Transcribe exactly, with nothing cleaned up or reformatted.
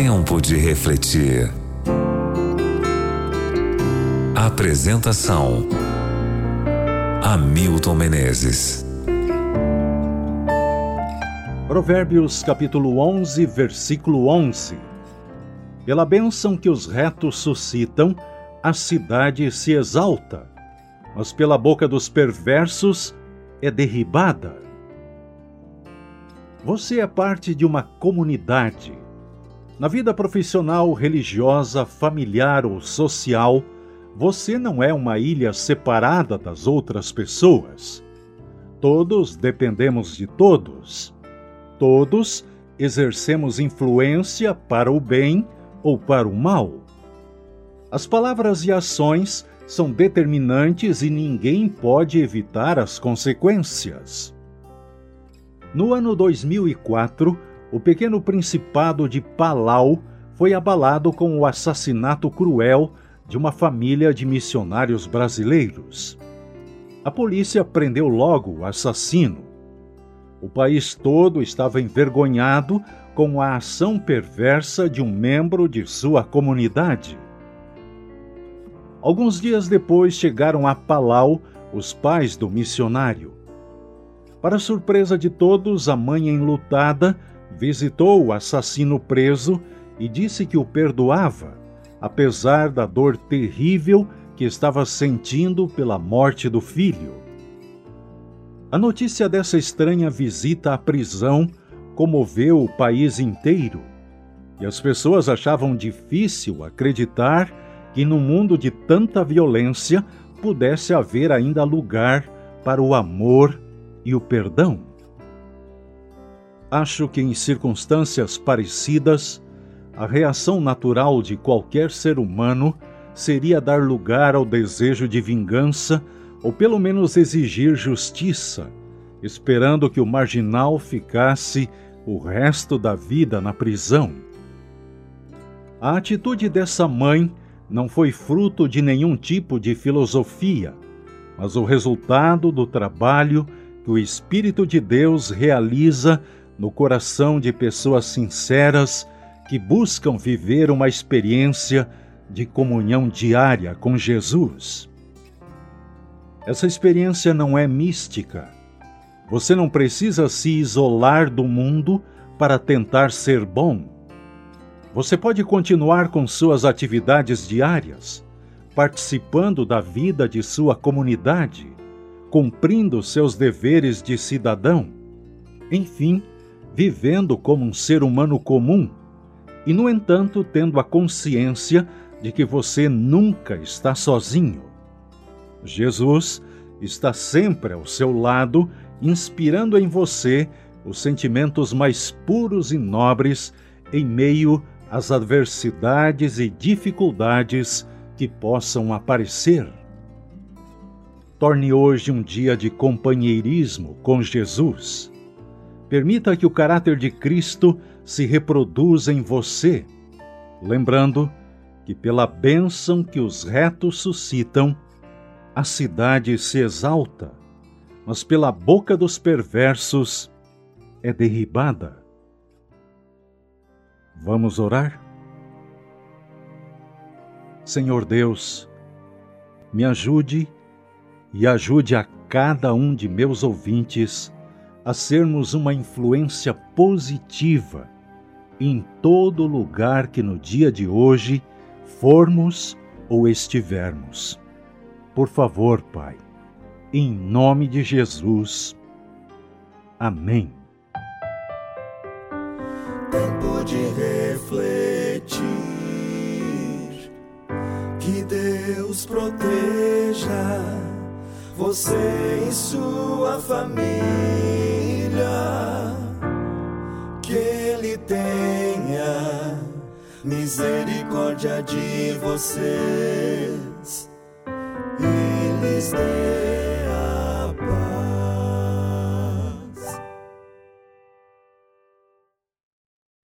Tempo de refletir. Apresentação: Hamilton Menezes. Provérbios capítulo onze, versículo onze. Pela bênção que os retos suscitam, a cidade se exalta, mas pela boca dos perversos é derribada. Você é parte de uma comunidade. Na vida profissional, religiosa, familiar ou social, você não é uma ilha separada das outras pessoas. Todos dependemos de todos. Todos exercemos influência para o bem ou para o mal. As palavras e ações são determinantes e ninguém pode evitar as consequências. No ano dois mil e quatro, o pequeno principado de Palau foi abalado com o assassinato cruel de uma família de missionários brasileiros. A polícia prendeu logo o assassino. O país todo estava envergonhado com a ação perversa de um membro de sua comunidade. Alguns dias depois chegaram a Palau os pais do missionário. Para surpresa de todos, a mãe enlutada visitou o assassino preso e disse que o perdoava, apesar da dor terrível que estava sentindo pela morte do filho. A notícia dessa estranha visita à prisão comoveu o país inteiro, e as pessoas achavam difícil acreditar que no mundo de tanta violência pudesse haver ainda lugar para o amor e o perdão. Acho que em circunstâncias parecidas, a reação natural de qualquer ser humano seria dar lugar ao desejo de vingança ou pelo menos exigir justiça, esperando que o marginal ficasse o resto da vida na prisão. A atitude dessa mãe não foi fruto de nenhum tipo de filosofia, mas o resultado do trabalho que o Espírito de Deus realiza no coração de pessoas sinceras que buscam viver uma experiência de comunhão diária com Jesus. Essa experiência não é mística. Você não precisa se isolar do mundo para tentar ser bom. Você pode continuar com suas atividades diárias, participando da vida de sua comunidade, cumprindo seus deveres de cidadão, enfim, vivendo como um ser humano comum, e, no entanto, tendo a consciência de que você nunca está sozinho. Jesus está sempre ao seu lado, inspirando em você os sentimentos mais puros e nobres em meio às adversidades e dificuldades que possam aparecer. Torne hoje um dia de companheirismo com Jesus. Permita que o caráter de Cristo se reproduza em você, lembrando que pela bênção que os retos suscitam, a cidade se exalta, mas pela boca dos perversos é derribada. Vamos orar? Senhor Deus, me ajude e ajude a cada um de meus ouvintes a sermos uma influência positiva em todo lugar que no dia de hoje formos ou estivermos. Por favor, Pai, em nome de Jesus. Amém. Tempo de refletir, que Deus proteja você e sua família, que Ele tenha misericórdia de vocês e lhes dê